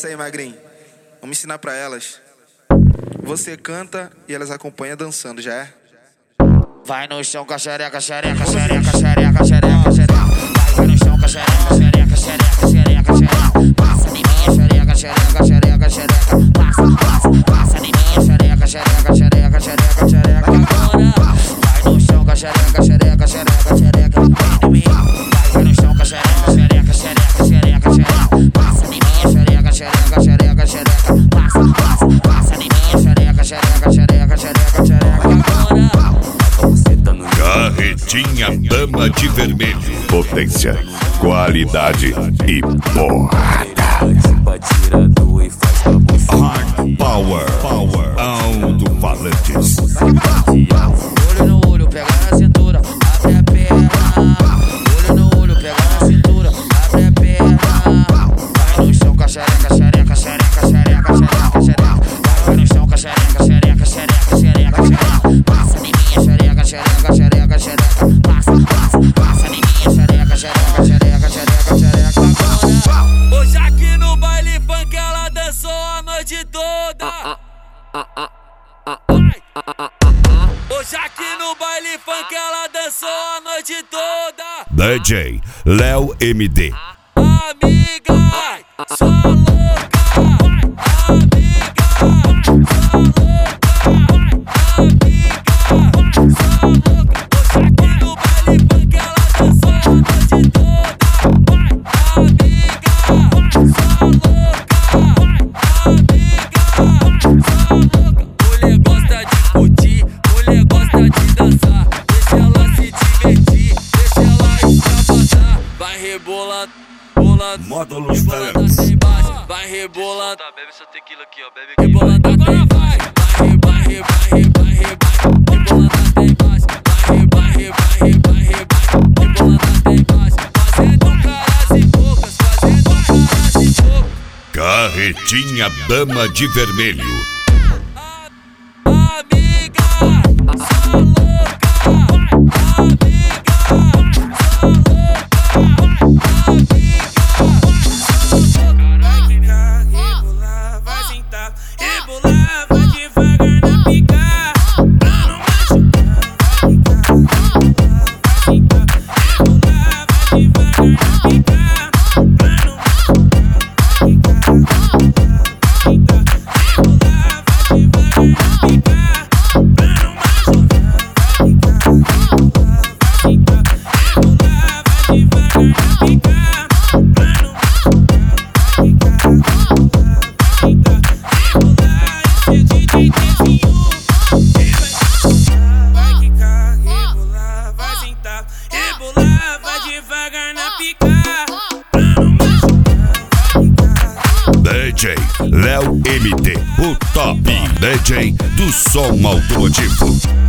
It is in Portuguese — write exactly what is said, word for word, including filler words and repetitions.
isso aí, magrinho. Vamos ensinar pra elas. Você canta e elas acompanham dançando, já é? Vai no chão com a xereca, xereca, xereca, xereca, xereca, xereca. Vai no chão com a xereca, xereca, xereca, xereca, xereca. Passa em minha xereca, xereca, xereca, xereca. Passa, passa, passa em minha xereca, xereca, xereca, xereca, xereca. Agora vai no chão com a xereca, xereca, xereca, xereca. Vem em mim. Vai no chão com a xereca, xereca, xereca, xereca, xereca. Passa em minha xereca, xereca, xereca, xereca. Passa, passa, passa em minha xereca, xereca, xereca, xereca, xereca. Agora Carretinha Dama de Vermelho. Potência, qualidade e porrada. Hard Power, Power, alto-falantes. olho no olho, pega na cintura, abre a perna. Olho no olho, pega na cintura, abre a perna. Vai no chão com a xereca, xereca, xereca, xereca, xereca, xereca. Vai no chão com a xereca, xereca, xereca, xereca, xereca. Passa em minha xereca, xereca, xereca, xereca. Passa, passa, passa em minha xereca, xereca, xereca, xereca, xereca. Agora hoje aqui no baile funk ela dançou a noite toda. Hoje aqui no baile funk ela dançou a noite toda. D J Léo M D. Amiga, sou louca. Amiga, sou louca. Amiga, sou louca. Hoje aqui no baile funk ela dançou a noite toda. Amiga, sou louca. Amiga, sou louca. Mulher gosta de curtir, mulher gosta de dançar. Deixa ela se divertir, deixa ela extravasar. Vai rebolando, rebolando, Módulo rebolando Stance. até embaixo. Vai rebolando, Tá, bebe seu tequila aqui, ó. Bebe aqui. rebolando até embaixo. Vai, vai, vai, vai, vai, vai, rebolando até embaixo. Vai, vai, vai, vai, vai, rebolando até embaixo. Fazendo caras e bocas, fazendo caras e bocas. Carretinha Dama de Vermelho. Amiga, sou louca. Amiga, sou louca. Amiga, sou louca. Vai quicar, rebolar, vai sentar, rebolar, vai devagar na pica. Pra não machucar, vai quicar, rebolar, vai sentar, rebolar, vai devagar na pica. Pra não machucar, vai quicar, rebolar, vai sentar, rebolar, vai devagar na pica. Pra não machucar, vai quicar, rebolar, vai sentar, rebolar, vai devagar na pica. Pra não machucar, vai quicar, rebolar, vai sentar, rebolar. Esse é D J Tezinho. Ele vai machucar, vai quicar, rebolar, vai sentar, rebolar, vai devagar na pica. Pra não machucar, vai quicar. D J Léo M D, o top D J do som automotivo.